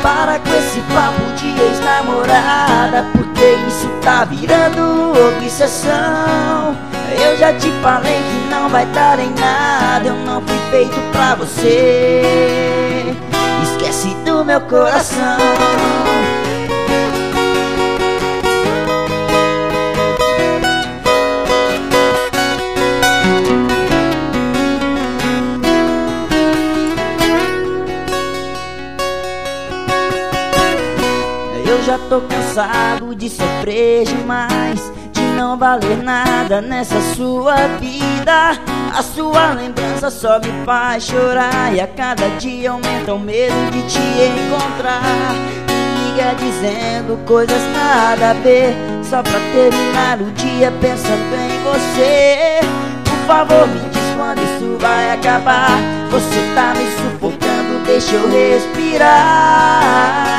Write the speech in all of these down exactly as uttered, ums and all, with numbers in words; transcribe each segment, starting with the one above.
Para com esse papo de ex-namorada, porque isso tá virando obsessão. Eu já te falei que não vai dar em nada, eu não fui feito pra você. Esquece do meu coração. Eu já tô cansado de sofrer demais, de não valer nada nessa sua vida. A sua lembrança só me faz chorar, e a cada dia aumenta o medo de te encontrar. Me liga dizendo coisas nada a ver, só pra terminar o dia pensando em você. Por favor, me diz quando isso vai acabar. Você tá me sufocando, deixa eu respirar.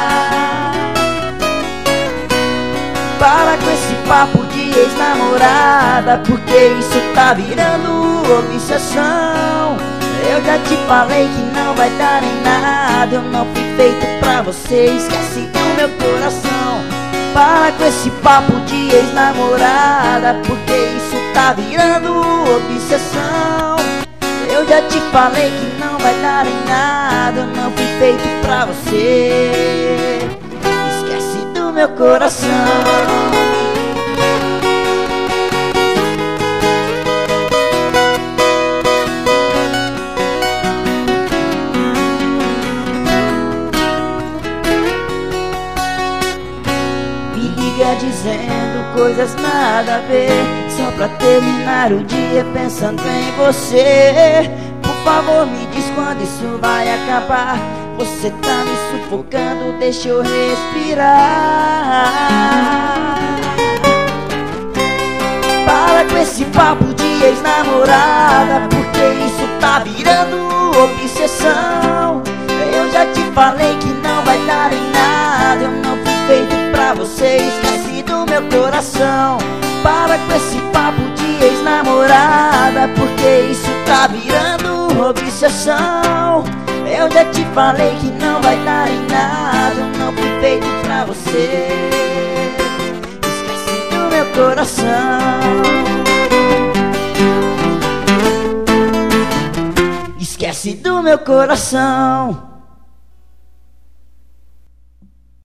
Para com esse papo de ex-namorada, porque isso tá virando obsessão. Eu já te falei que não vai dar em nada, eu não fui feito pra você. Esquece do meu coração. Para com esse papo de ex-namorada, porque isso tá virando obsessão. Eu já te falei que não vai dar em nada, eu não fui feito pra você. Esquece do meu coração. Dizendo coisas nada a ver, só pra terminar o dia pensando em você. Por favor, me diz quando isso vai acabar. Você tá me sufocando, deixa eu respirar. Para com esse papo de ex-namorada, porque isso tá virando obsessão. Eu já te falei que não vai dar em nada, eu não fui feito pra você. Esquece do meu coração. Para com esse papo de ex-namorada, porque isso tá virando obsessão. Eu já te falei que não vai dar em nada, eu não fui feito pra você. Esquece do meu coração. Esquece do meu coração.